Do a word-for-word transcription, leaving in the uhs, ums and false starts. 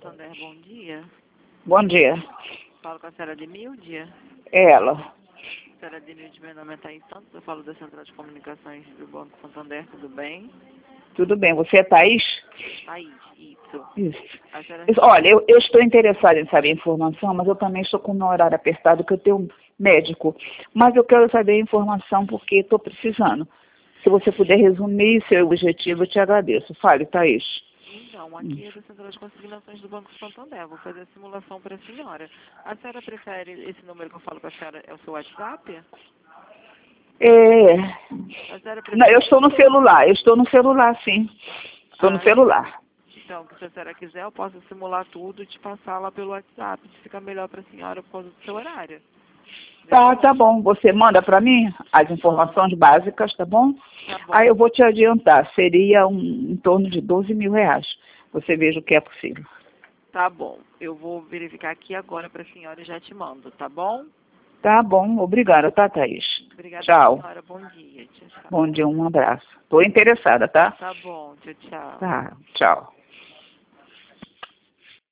Santander, bom dia. Bom dia. Falo com a senhora Demilde. É ela. Senhora Demilde, meu nome é Thaís Santos, eu falo da Central de Comunicações do Banco Santander, tudo bem? Tudo bem. Você é Thaís? Thaís, isso. Isso. A senhora... Isso, olha, eu, eu estou interessada em saber a informação, mas eu também estou com o meu horário apertado, que eu tenho médico. Mas eu quero saber a informação porque estou precisando. Se você puder resumir seu objetivo, eu te agradeço. Fale, Thaís. Então, aqui é da Central de Consignações do Banco Santander. Vou fazer a simulação para a senhora. A senhora prefere esse número que eu falo com a senhora, é o seu WhatsApp? É... A senhora prefere... Não, eu estou no celular. Eu estou no celular, sim. Estou ah, no celular. Então, se a senhora quiser, eu posso simular tudo e te passar lá pelo WhatsApp. Fica melhor para a senhora por causa do seu horário. Tá, tá bom. Você manda para mim as informações básicas, tá bom? Tá bom. Aí eu vou te adiantar. Seria um, em torno de doze mil reais. Você veja o que é possível. Tá bom. Eu vou verificar aqui agora para a senhora e já te mando, tá bom? Tá bom. Obrigada, tá, Thaís? Obrigada, Tchau. senhora. Bom dia. Tchau, tchau. Bom dia, um abraço. Estou interessada, tá? Tá bom. Tchau, tchau. Tá, tchau.